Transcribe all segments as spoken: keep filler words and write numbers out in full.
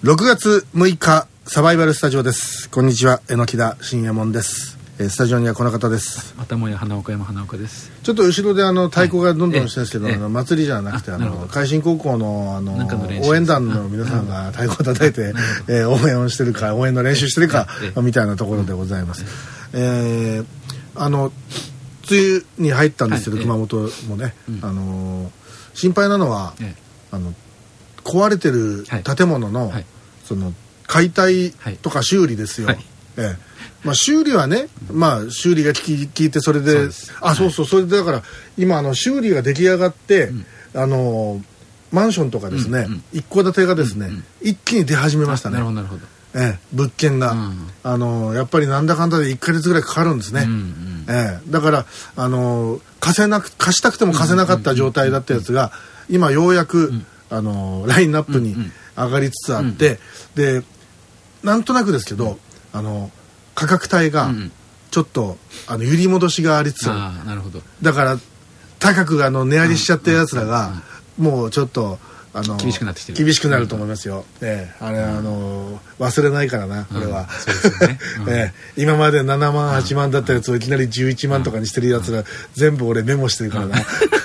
ろくがつむいかサバイバルスタジオです。こんにちは、榎田信右衛門です。えー、スタジオにはこの方です。 またもや花岡山花岡です。 ちょっと後ろであの太鼓がどんどんしてるんですけど、 はい、 あの祭りじゃなくてあの海進高校のあの応援団の皆さんが太鼓を叩いて、えー、応援をしてるか応援の練習してるかみたいなところでございます。えー、あの梅雨に入ったんですけど、はい、熊本もね、うん、あの心配なのは、ええ、あの壊れてる建物の、はいはい、その解体とか修理ですよ。はい、ええ、まあ、修理はね、まあ、修理が効いてそれで、そうあそうそう、それでだから今あの修理が出来上がって、うん、あのマンションとかですね、うんうん、一戸建てがですね、うんうん、一気に出始めましたね。 なるほどなるほど。 ええ、物件が、うん、あのやっぱりなんだかんだでいっかげつぐらいかかるんですね。うんうん、ええ、だからあの貸せなく貸したくても貸せなかった状態だったやつが今ようやく、うん、あのラインナップに上がりつつあって、うんうん、でなんとなくですけど、うん、あの価格帯がちょっと、うん、あの揺り戻しがありつつある。 あ、なるほど。 だから高くあの値上げしちゃったやつらが、うんうん、もうちょっとあの厳しくなってきてる。 厳しくなると思いますよ。ええ、あれ、うん、あの忘れないからなこれは。うん、そうですよね。うん、ええ、今までななまんはちまんだったやつをいきなりじゅういちまんとかにしてるやつら、うん、全部俺メモしてるからな。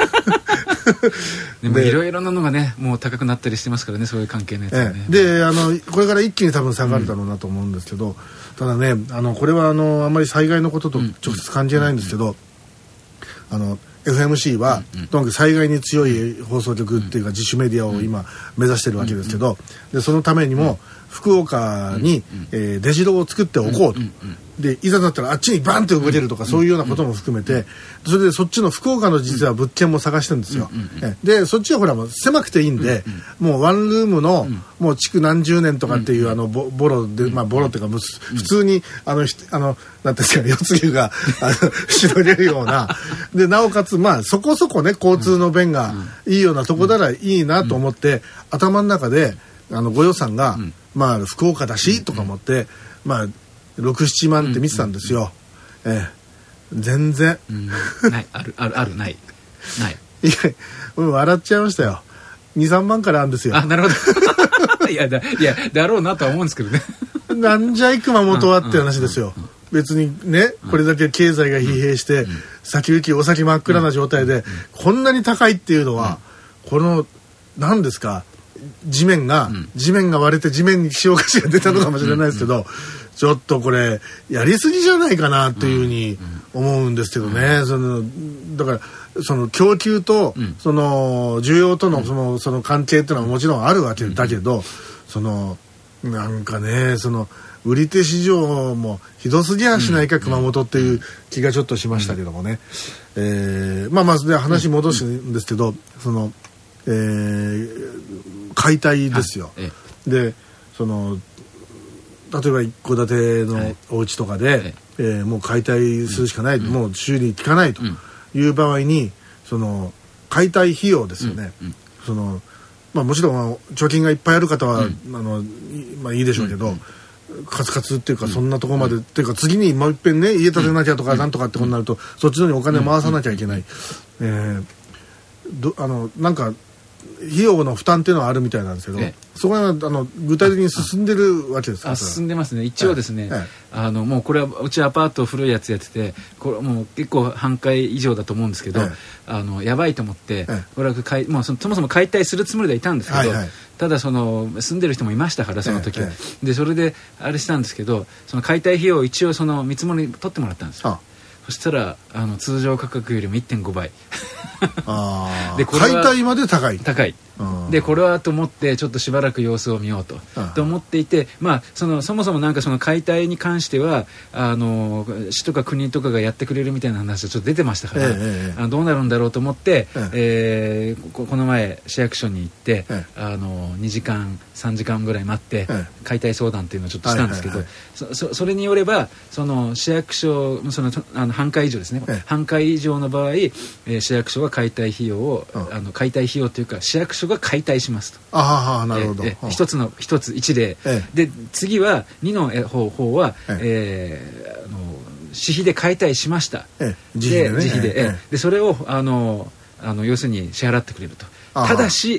でもいろいろなのがねもう高くなったりしてますからね、そういう関係のやつはね。 ええ、であのこれから一気に多分下がるだろうなと思うんですけど、うん、ただねあのこれはあのあんまり災害のことと直接関係ないんですけど、あのエフエムシー は、うんうん、とにかく災害に強い放送局っていうか自主メディアを今目指してるわけですけど、でそのためにも福岡に、えー、出城を作っておこうと、でいざだったらあっちにバンって動けるとか、そういうようなことも含めて、それでそっちの福岡の実は物件も探してるんですよ。でそっちはほらもう狭くていいんで、もうワンルームのもう築何十年とかっていうあのボボロで、まあボロっていうか普通にあのあのなんていうんですか、四つ湯が絞れるようなで、なおかつまあそこそこね交通の便がいいようなとこならいいなと思って、頭の中であのご予算が、まあ福岡だしとか思って、まあろく、ななまんって見てたんですよ。うんうんうん、ええ、全然、 うん、ないあるあるあるないないいや笑っちゃいましたよ。に、さんまんからあるんですよ。 あ、なるほど。いやだいやだろうなとは思うんですけどね。 なんじゃい熊本はって話ですよ。別にねこれだけ経済が疲弊して、うん、先行きお先真っ暗な状態で、うん、こんなに高いっていうのは、うん、この何ですか、地面が、うん、地面が割れて地面に希少価値が出たのかもしれないですけど、うんうん、ちょっとこれやりすぎじゃないかなっていうふうに思うんですけどね。うんうん、そのだからその供給と、うん、その需要とのその、その関係っていうのはもちろんあるわけだけど、うん、そのなんかねその売り手市場もひどすぎやしないか、うん、熊本っていう気がちょっとしましたけどもね。うん、えー、まあまあで話戻すんですけど、その、えー、解体ですよ。ええ、でその例えば一戸建てのお家とかで、はい、えー、もう解体するしかない、うん、もう修理効かないという場合に、その解体費用ですよね。うんうん、そのまあ、もちろん貯金がいっぱいある方は、うん、あのまあ、いいでしょうけど、うんうん、カツカツっていうか、うん、そんなところまで、うん、っていうか次にもう一遍ね家建てなきゃとかなんとかってことになると、うん、そっちのにお金を回さなきゃいけない。うんうん、えー、どあのなんか費用の負担っていうのはあるみたいなんですけど、ええ、そこはあの具体的に進んでるわけですか？ あ、進んでますね。一応ですね、ええ、あのもうこれはうちアパート古いやつやってて、これもう結構半壊以上だと思うんですけど、え、あのやばいと思って、これはかいもう そ, そもそも解体するつもりでいたんですけど、はいはい、ただその住んでる人もいましたからその時は、でそれであれしたんですけど、その解体費用を一応その見積もり取ってもらったんですよ。あ、そしたらあの通常価格よりも いってんごばい。 あでこれ解体まで高い高いで、これはと思ってちょっとしばらく様子を見ようとと思っていて、まあ、そのそもそもなんかその解体に関してはあの市とか国とかがやってくれるみたいな話がちょっと出てましたから、ええ、あのどうなるんだろうと思って、えええー、こ, この前市役所に行って、ええ、あのにじかんさんじかんぐらい待って、ええ、解体相談っていうのをちょっとしたんですけど、はいはいはい、そ, それによればその市役所そのあの半壊以上ですね、ええ、半壊以上の場合、えー、市役所が解体費用を、うん、あの解体費用というか市役所が解体しますと。 ああ、なるほど。 えー、一つの一つ一例、ええ、で次はにの方法は、えええー、あの私費で解体しました。ええ、自費で、ね、自費で、ええ、でそれをあのあの要するに支払ってくれると。ただし、ええ、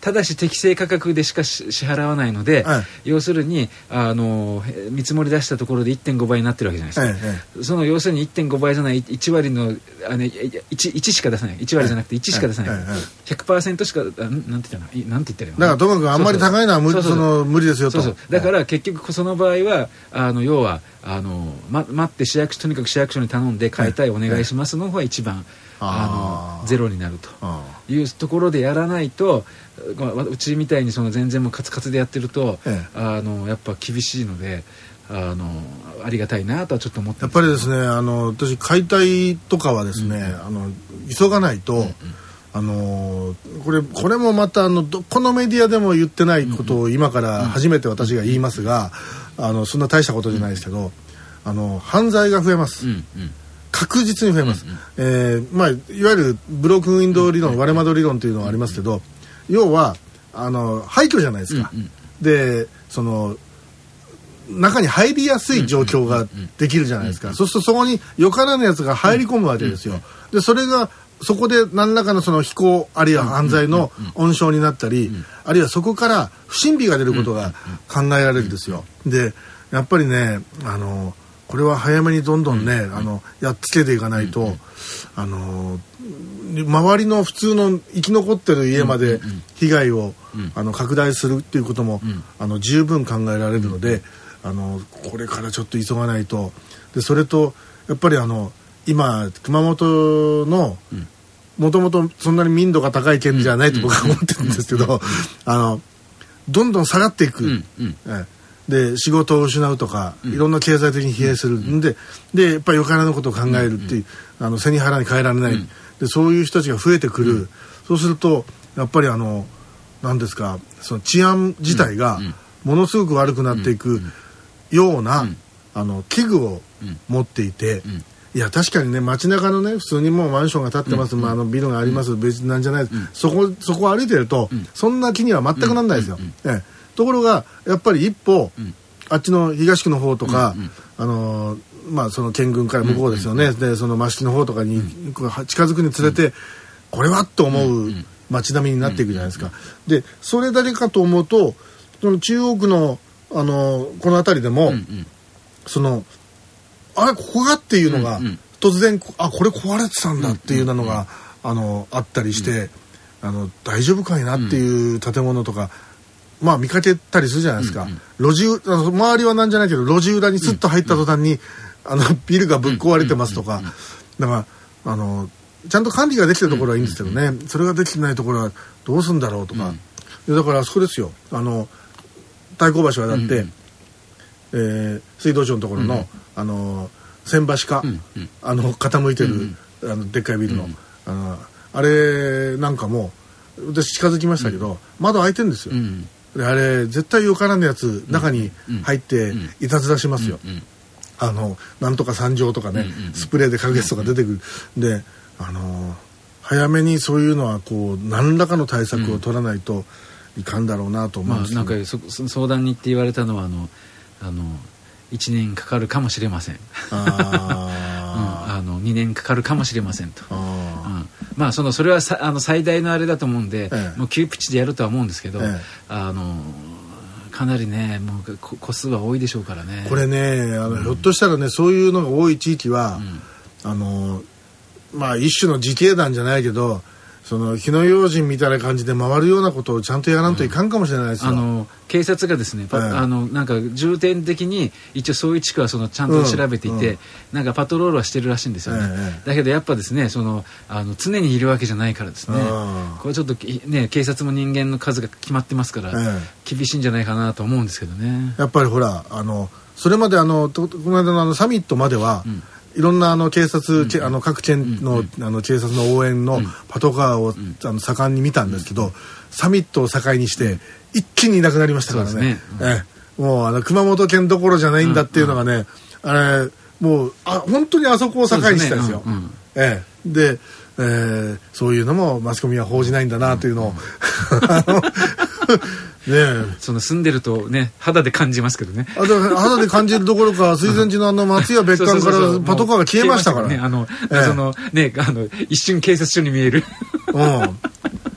ただし適正価格でしか支払わないので、はい、要するにあの見積もり出したところで いってんご 倍になってるわけじゃないですか、はいはい、その要するに いってんご 倍じゃないいち割のあ、ね、1, 1しか出さないいち割じゃなくていちしか出さない、はいはいはい、ひゃくパーセント しかなんて言ったのなんて言ったらいいのだからともかくあんまり高いのは無理、その無理ですよと。そうそうだから結局その場合はあの要はあの、ま、待って市役所とにかく市役所に頼んで買いたいお願いしますの方が一番あのゼロになるというところでやらないとうちみたいにその全然もうカツカツでやってると、ええ、あのやっぱ厳しいのであのありがたいなとはちょっと思ってやっぱりですねあの私解体とかはですね、うん、あの急がないと、うんうん、あのこれこれもまたあのどこのメディアでも言ってないことを今から初めて私が言いますが、うんうん、あのそんな大したことじゃないですけど、うん、あの犯罪が増えます、うんうん確実に増えます、うんうんえーまあ、いわゆるブロークンウィンドウ理論、うんうん、割れ窓理論というのがありますけど、要はあの廃墟じゃないですか、うんうん、でその中に入りやすい状況ができるじゃないですか、うんうん、そうするとそこによからぬやつが入り込むわけですよ、うんうん、でそれがそこで何らかのその非行あるいは犯罪の温床になったり、うんうん、あるいはそこから不審火が出ることが考えられるんですよ。でやっぱりねあのこれは早めにどんどんね、うん、あのやっつけていかないと、うん、あの周りの普通の生き残ってる家まで被害を、うん、あの拡大するっていうことも、うん、あの十分考えられるので、うん、あのこれからちょっと急がないと。でそれとやっぱりあの今熊本のもともとそんなに民度が高い県じゃないと僕は思ってるんですけど、あのどんどん下がっていく。うんうんえで仕事を失うとか、うん、いろんな経済的に疲弊するんで、うん、でやっぱりよからぬことを考えるっていう、うん、あの背に腹に変えられない、うん、でそういう人たちが増えてくる、うん、そうするとやっぱりあの何ですかその治安自体がものすごく悪くなっていくような、うん、あの器具を持っていて、うん、いや確かにね街中のね普通にもうマンションが建ってます、うんまあ、あのビルがあります、うん、別なんじゃないです、うん、そこそこを歩いてると、うん、そんな気には全くなんないですよ、うんうんええところがやっぱり一歩、うん、あっちの東区の方とか、うんうん、あのー、まあその県軍から向こうですよね、うんうん、でその益城の方とかに、うん、近づくにつれて、うん、これはと思う街並みになっていくじゃないですか、うんうん、でそれだけかと思うとその中央区の、あのー、この辺りでも、うんうん、そのあれここがっていうのが、うんうん、突然あこれ壊れてたんだっていうのが、うんうん、あのあったりして、うん、あの大丈夫かいなっていう建物とかまあ見かけたりするじゃないですか、うんうん、路地あの周りはなんじゃないけど路地裏にスッと入った途端に、うんうん、あのビルがぶっ壊れてますとか、うんうん、だからあのちゃんと管理ができてるところはいいんですけどね、うんうん、それができてないところはどうするんだろうとか、うん、だからあそこですよあの太鼓橋渡って、うんうんえー、水道庁のところの、うんうん、あの千橋か、うんうん、あの傾いてる、うんうん、あのでっかいビルの、うん、あのあれなんかも私近づきましたけど、うん、窓開いてるんですよ、うんであれ絶対よからぬやつ中に入っていたずらしますよ、うんうん、あのなんとか三条とかね、うんうん、スプレーでかけすとか出てくる、うん、であの早めにそういうのはこう何らかの対策を取らないといかんだろうなと思うんですけど、 まあ、なんかそ相談に行って言われたのはあのあのいちねんかかるかもしれませんあ、うん、あのにねんかかるかもしれませんとあ、うん、まあそのそれはさあの最大のあれだと思うんで、ええ、もう急ピッチでやるとは思うんですけど、ええ、あのかなりねもう個数は多いでしょうからね。 これねあの、うん、ひょっとしたらねそういうのが多い地域は、うん、あのまあ一種の自警団じゃないけどその火の用心みたいな感じで回るようなことをちゃんとやらんといかんかもしれないですよ、 うん、あの警察がですね、ええ、あのなんか重点的に一応そういう地区はそのちゃんと調べていて、うんうん、なんかパトロールはしてるらしいんですよね、ええ、だけどやっぱですねそのあの常にいるわけじゃないからですね、うん、これちょっとね警察も人間の数が決まってますから、ええ、厳しいんじゃないかなと思うんですけどね。 やっぱりほらあのそれまであのこの間のあのサミットまでは、うんいろんなあの警察、うん、あの各県の、うん、あの警察の応援のパトカーを、うん、あの盛んに見たんですけど、うん、サミットを境にして一気にいなくなりましたからね。ねうん、えもうあの熊本県どころじゃないんだっていうのがね、うん、あれもうあ本当にあそこを境にしたんですよ。そうですね、うんうん、えで、えー、そういうのもマスコミは報じないんだなというのを、うんうんね、 その住んでるとね肌で感じますけどね。 あだ肌で感じるどころか水前寺のあの松屋別館からパトカーが消えましたからね。あの、ええ、そのねあの一瞬警察署に見える。 うん。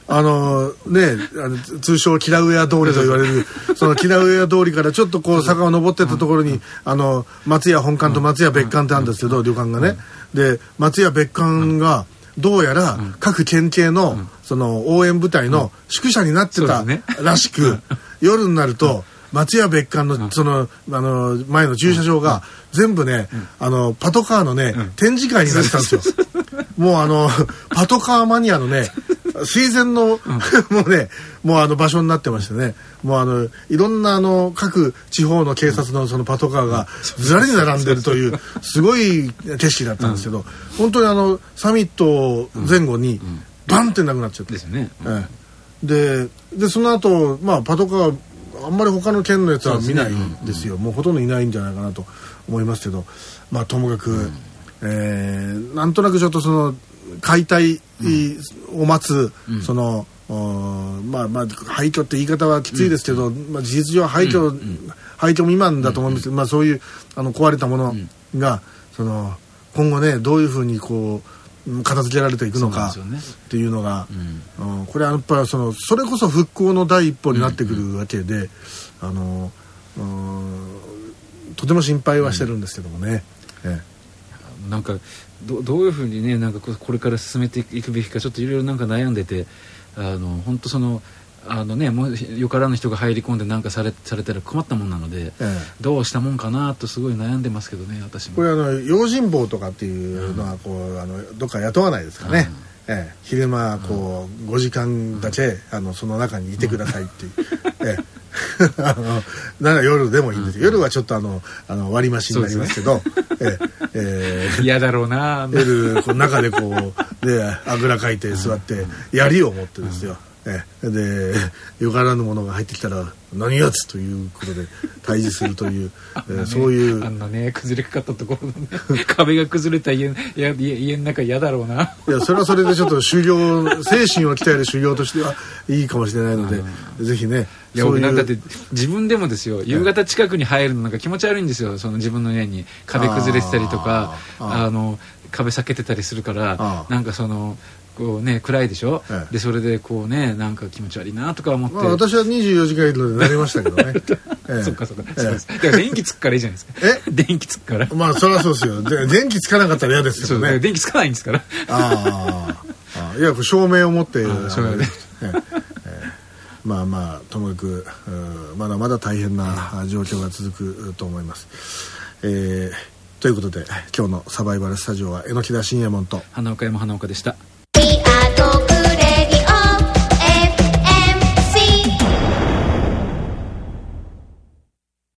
あのねあの通称キラウエア通りと言われるそのキラウエア通りからちょっとこう坂を登ってったところに、あの松屋本館と松屋別館ってあるんですけど、旅館がね、で松屋別館がどうやら各県警のその応援部隊の宿舎になってたらしく、夜になると松屋別館のそのあの前の駐車場が全部ね、あのパトカーのね展示会になってたんですよ。もうあのパトカーマニアのね垂涎のもうねもうあの場所になってましてね、もうあのいろんなあの各地方の警察のそのパトカーがずらり並んでるというすごい景色だったんですけど、本当にあのサミット前後にバンってなくなっちゃって、 ですよね。 ええ、ででその後まあパトカーあんまり他の県のやつは見ないんですよ。もうほとんどいないんじゃないかなと思いますけど、まあともかく、うん、えー、なんとなくちょっとその解体を待つ、うん、そのまあまあ廃墟って言い方はきついですけど、うん、まあ、事実上廃墟、うん、廃墟未満だと思うんですけど、うん、まあそういうあの壊れたものが、うん、その今後ねどういうふうにこう片付けられていくのかっていうのが、うんうん、これはやっぱりそのそれこそ復興の第一歩になってくるわけで、うんうん、あのとても心配はしてるんですけどもね。うん、ええ、なんか ど, どういうふうにねなんかこれから進めていくべきかちょっといろいろなんか悩んでて、あの本当そのあのねもうよからぬ人が入り込んでなんかされされたら困ったもんなので、ええ、どうしたもんかなとすごい悩んでますけどね、私も。 これあの用心棒とかっていうのはこう、うん、あのどっか雇わないですかね。うん、ええ、昼間こう、うん、ごじかんだけ、うん、あのその中にいてくださいっていう。うん、ええあのなんか夜でもいいんですよ、うん、夜はちょっとあのあの割増になりますけど、えええ嫌だろうな。 夜こう中でこうであぐらかいて座って槍を持ってですよ、ええ、でよからぬものが入ってきたら何やつということで対峙するという、えー、そういうあんなね崩れかかったところの、ね、壁が崩れた家家家の中嫌だろうな。 いやそれはそれでちょっと修行精神を鍛える修行としてはいいかもしれないので、ぜひね。 いやそういうなんだって自分でもですよ、夕方近くに入るのなんか気持ち悪いんですよ。その自分の家に壁崩れてたりとか あ, あの壁避けてたりするから、なんかそのこうね暗いでしょ、ええ、でそれでこうねなんか気持ち悪いなとか思って、まあ、 私はにじゅうよじかんいるので慣れましたけどね。 ええ、そっかそっか、ええ、そうです。だから電気つくからいいじゃないですか。え電気つくから。 まあそりゃそうですよ。で電気つかなかったら嫌ですよね。 そう電気つかないんですから。 ああいや照明を持って照明で、ええまあまあともかくまだまだ大変な状況が続くと思います。えー、ということで今日のサバイバルスタジオは榎田信也門と花岡山花岡でした。